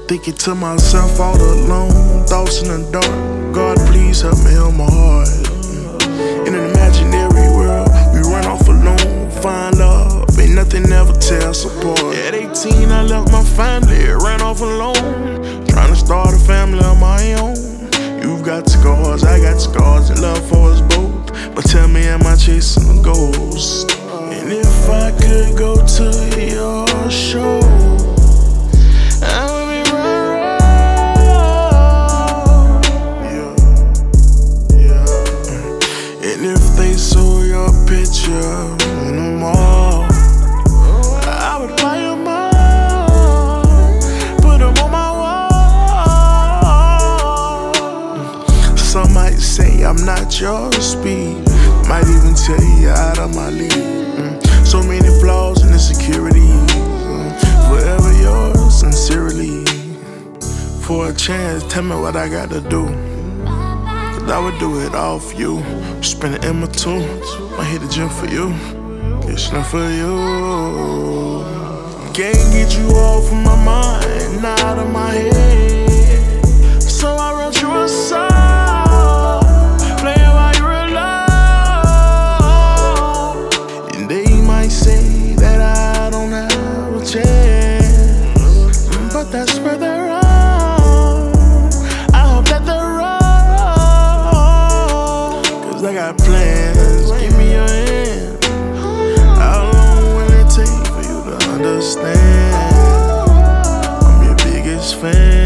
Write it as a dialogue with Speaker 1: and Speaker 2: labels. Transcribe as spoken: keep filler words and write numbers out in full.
Speaker 1: Thinking to myself all alone, thoughts in the dark. God, please help me heal my heart. In an imaginary world, we run off alone. Find love, ain't nothing ever tear us apart. At eighteen, I left my family, ran off alone. Trying to start a family of my own. You've got scars, I got scars, and love for us both. But tell me, am I chasing a ghost? And if I could go to your show, I would be right, yeah, yeah. And if they saw your picture in the mall, I would buy them all, put them on my wall. Some might say I'm not your speed, might even tell you you're out of my league. Mm. So many flaws and insecurities. Mm. Forever yours, sincerely. For a chance, tell me what I got to do. Cause I would do it all for you. Spend an M or two. I hit the gym for you. It's not for you. Can't get you off of my mind, out of my head. So I wrote you a song. Say that I don't have a chance, but that's where they're wrong. I hope that they're wrong, cause I got plans. Give me your hand. How long will it take for you to understand? I'm your biggest fan.